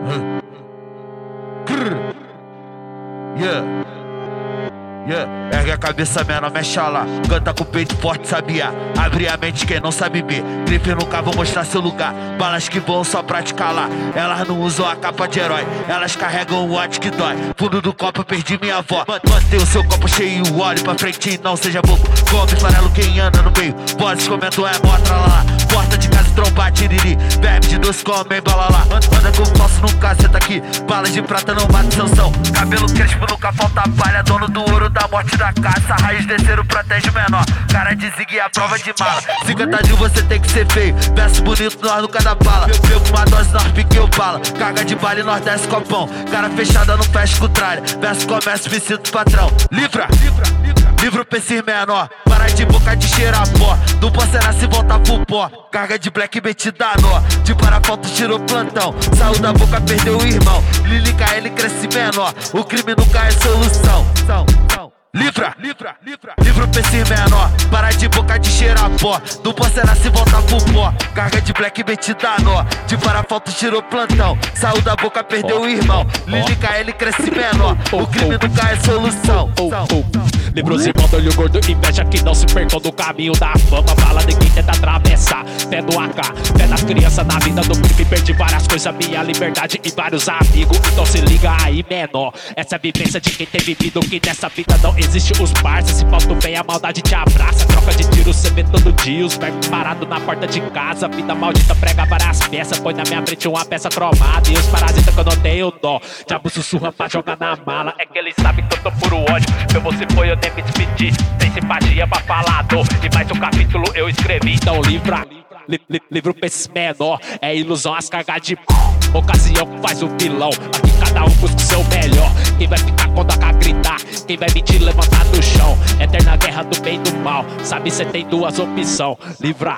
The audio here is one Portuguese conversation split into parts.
Ergue a cabeça, menor, mexe lá. Canta com o peito forte, sabia? Abre a mente quem não sabe ver. Gripe nunca vão mostrar seu lugar. Balas que vão só praticar lá. Elas não usam a capa de herói. Elas carregam o ódio que dói. Fundo do copo, eu perdi minha avó. Mantém o seu copo cheio, olhe pra frente e não seja bobo. Come farelo quem anda no meio. Vozes comentam, mostra lá. Porta de casa, tromba, tiriri. Bebe de doce, come, bala lá. Anda com o falso, nunca senta aqui. Balas de prata não bate sanção. Cabelo crespo, nunca falta palha. Dono do ouro da morte da caça. Raiz desceram, protege o menor. Cara de zigue a prova de mala. Se cantar de você tem que ser feio. Peço bonito, nós nunca dá bala. Eu pego uma dose, nós pique eu bala. Carga de bala e nós desce copão. Cara fechada, não fecha com tralha. Peço comércio, me sinto patrão. Livra pra esse menor. Para de boca de cheirar pó. Do pó será se voltar pro pó. Carga de black bet dá nó. De parafoto tirou plantão. Saiu da boca, perdeu o irmão. Lilica, ele cresce menor. O crime nunca é solução. Livra pra esse menor. Para de boca de cheirar pó. Do pó será se voltar pro pó. Carga de black bet dá nó. De parafoto tirou plantão. Saiu da boca, perdeu o irmão. Lilica, ele cresce menor. O crime nunca é solução. Livros e mandam-lhe o gordo, inveja que não se percam no caminho da fama. Fala ninguém tenta atravessar. Fé no AK, fé na criança, na vida do crime. Perdi várias coisas, minha liberdade e vários amigos. Então se liga aí, menor. Essa é a vivência de quem tem vivido. Que nessa vida não existe os parceiros. Se falta o bem, a maldade te abraça. Troca de tiro, cê vê todo dia. Os vermes parados na porta de casa. Vida maldita prega várias peças. Põe na minha frente uma peça cromada. E os parasitas que eu não tenho dó. Diabo sussurra pra jogar na mala. É que eles sabem que eu tô puro ódio. Se você foi, eu nem me despedir. Sem simpatia pra falar dor. E mais um capítulo eu escrevi. Então livro pra esses menor. É ilusão as cargas de ocasião que faz o vilão. Aqui cada um busca o seu melhor. Quem vai ficar quando a gritar? Quem vai me te levantar do chão? Eterna guerra do bem e do mal. Sabe cê tem duas opções. Livra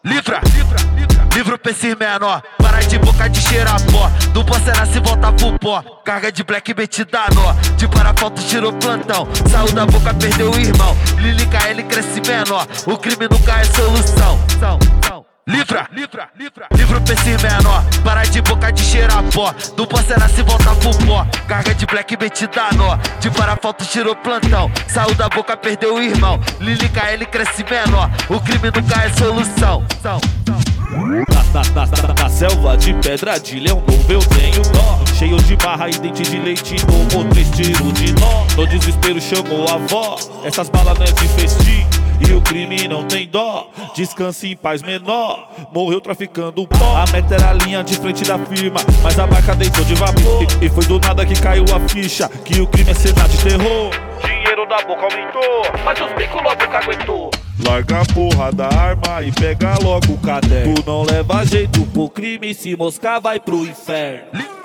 pra esse menor. Para de boca de cheirar pó. Do pó será se voltar pro pó. Carga de black bet dá nó. De parafoto tirou plantão. Saiu da boca, perdeu o irmão. Lilica, ele cresce menor. O crime nunca é solução. Livra pra esse menor. Para de boca de cheirar pó. Do pó será se voltar pro pó. Carga de black bet dá nó. De parafoto tirou plantão. Saiu da boca, perdeu o irmão. Lilica, ele cresce menor. O crime nunca é solução. Na selva de pedra de leão novo eu tenho dó. Cheio de barra e dente de leite, tomou 3 tiros de nó. No desespero chamou a avó. Essas balas não é de festim. E o crime não tem dó. Descanse em paz menor. Morreu traficando pó. A meta era a linha de frente da firma, mas a marca deitou de vapor. E foi do nada que caiu a ficha que o crime é cena de terror. Dinheiro da boca aumentou, mas os bicos logo que aguentou. Larga a porra da arma e pega logo o caderno. Tu não leva jeito pro crime, se moscar vai pro inferno.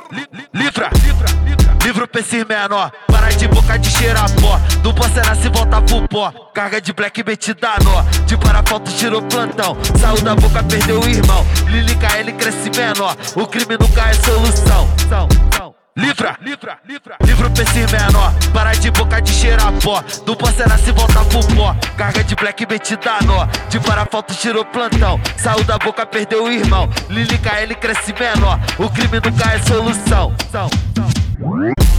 Livro pra esse menor. Para de boca de cheirar pó. Do pó será se voltar pro pó. Carga de black bet dá nó. De parafoto tirou plantão. Saiu da boca, perdeu o irmão. Lilica, ele cresce menor. O crime nunca é solução. Livra pra esse menor. Para de boca de cheirar pó. Do pó será se voltar pro pó. Carga de black bet dá nó. De parafoto tirou plantão. Saiu da boca, perdeu o irmão. Lilica, ele cresce menor. O crime nunca é solução.